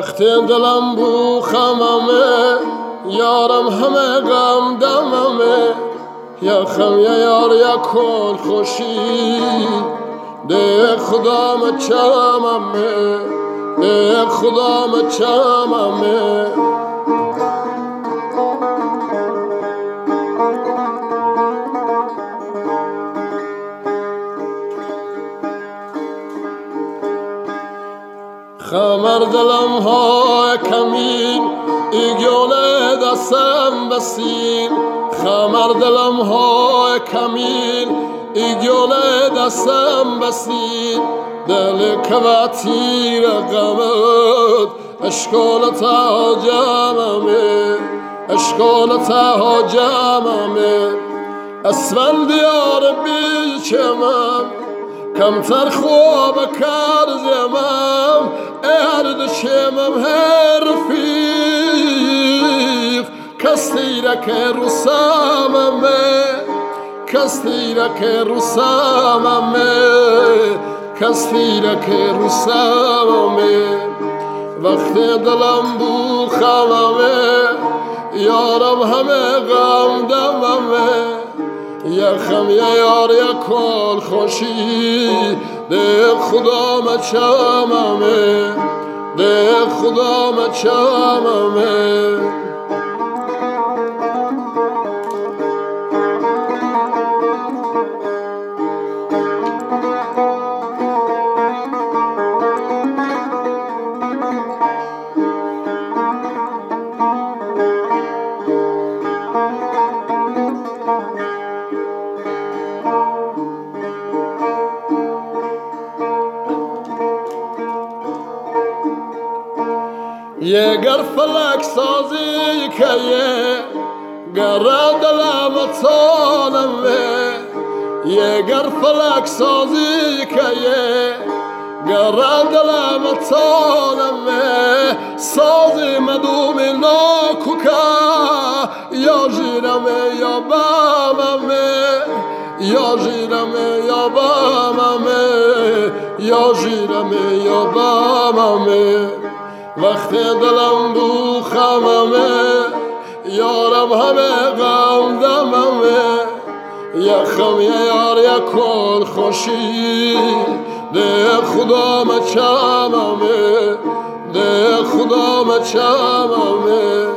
وقتی دلم بو خممه یارم همه غم دممه یا خم یا یار یا کل خوشی ده خدا مچممه ده خدا مچممه خمر دلم های کمین ایگوله دستم بسین خمر دلم های کمین ایگوله دستم بسین دل کباتی رقمت اشکالتا جاممه اشکالتا جاممه اسفند دیار بیچمم کمتر خواب کار زمام ارد شمم هر رفیق کسی را که رساممه کسی را که رساممه کسی را که رساممه وقتی دلم بو خممه یارم همه غم دممه یا خم یا یار یا کل خوشی ده خدا مچممه ده خدا مچممه یه گر فلک سازی که یه گر دلم تانمه یه گر فلک سازی که یه گر دلم تانمه سازی مدوم ناکوکا یا جیرمه یا باممه یا جیرمه یا باممه یا جیرمه یا باممه وقتی دلم بو خممه یارم همه غم دممه یا خم یا یار یا کل خوشی ده خدا مچممه ده خدا مچممه